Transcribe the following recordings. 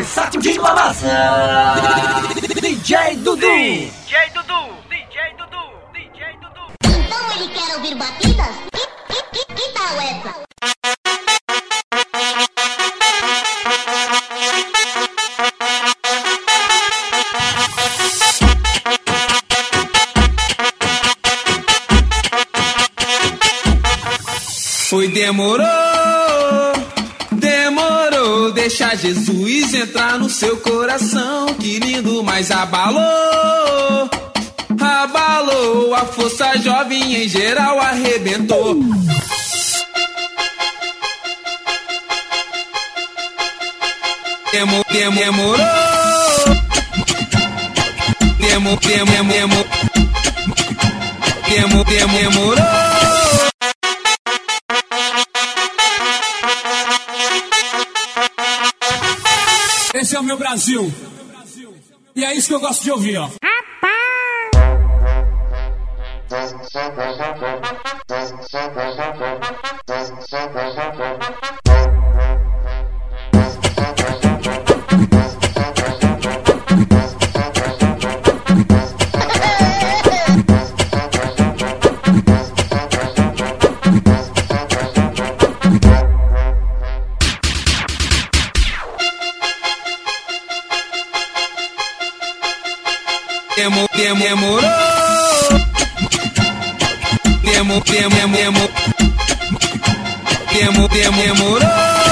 sacudindo a massa. DJ Dudu. DJ Dudu. DJ Dudu. DJ Dudu. Então ele quer ouvir batidas? Que tal essa? Foi demorou, deixa Jesus entrar no seu coração. Que lindo, mas abalou, a força jovem em geral arrebentou. Demorou. Esse é o meu Brasil. E é isso que eu gosto de ouvir, ó. Demorou.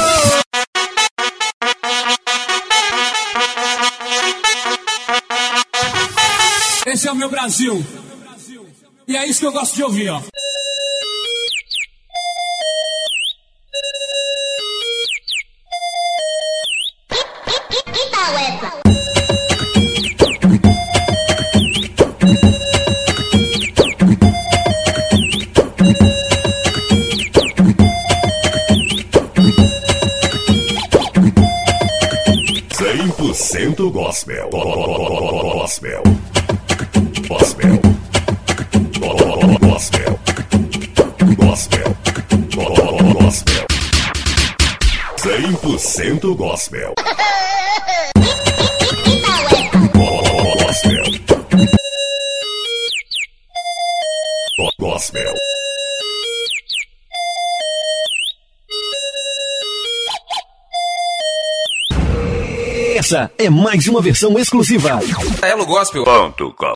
Esse é o meu Brasil. E é isso que eu gosto de ouvir, ó. Que tal essa? Gospel. Gospel. 100% gospel. Gospel. Essa é mais uma versão exclusiva. Elo Gospel.com